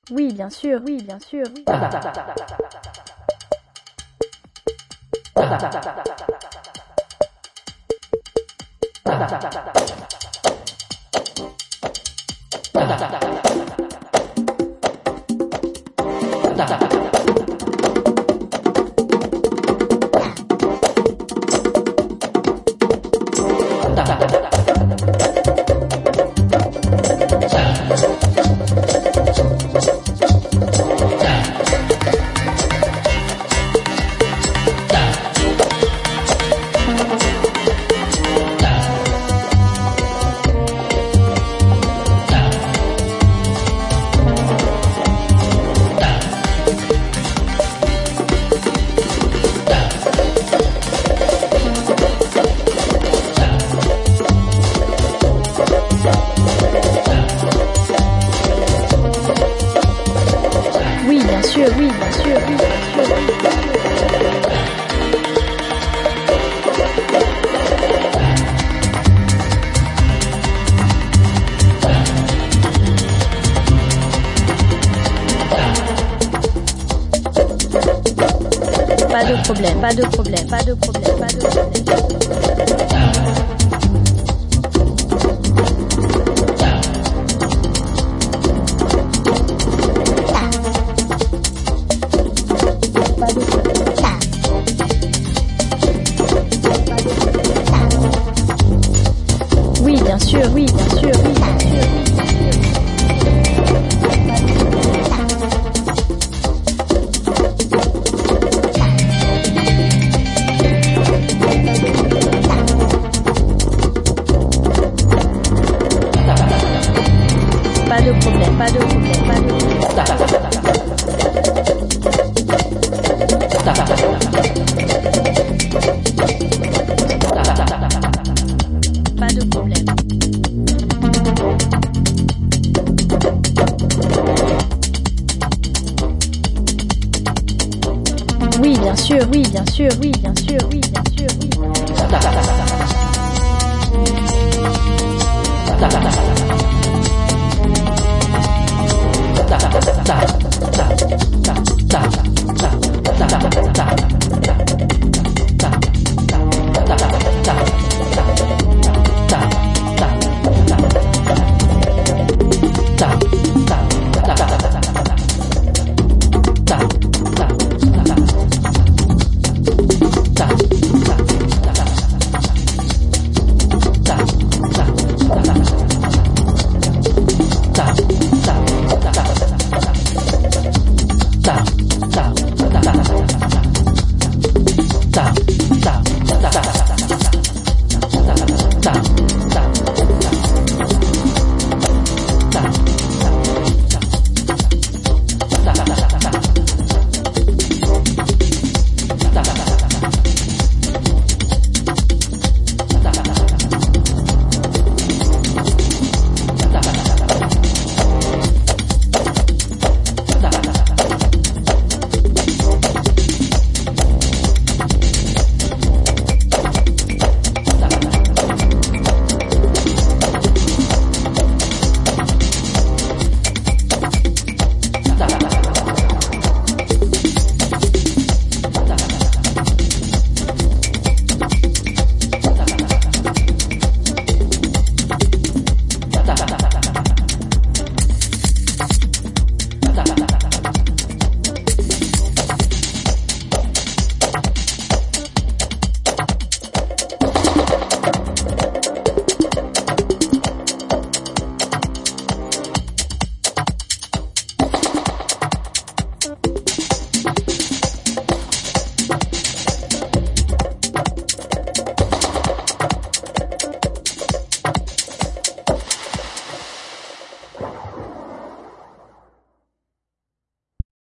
Oui, bien sûr, oui, bien sûr. Oui. Oui, bien sûr, oui, bien sûr, oui, bien sûr. Pas de problème, pas de problème, pas de problème, pas de problème. Oui, bien sûr, oui, bien sûr, oui, bien sûr. Pas de problème, pas de problème, pas de problème. Pas de problème. Oui, bien sûr, oui, bien sûr, oui, bien sûr, oui, bien sûr, oui.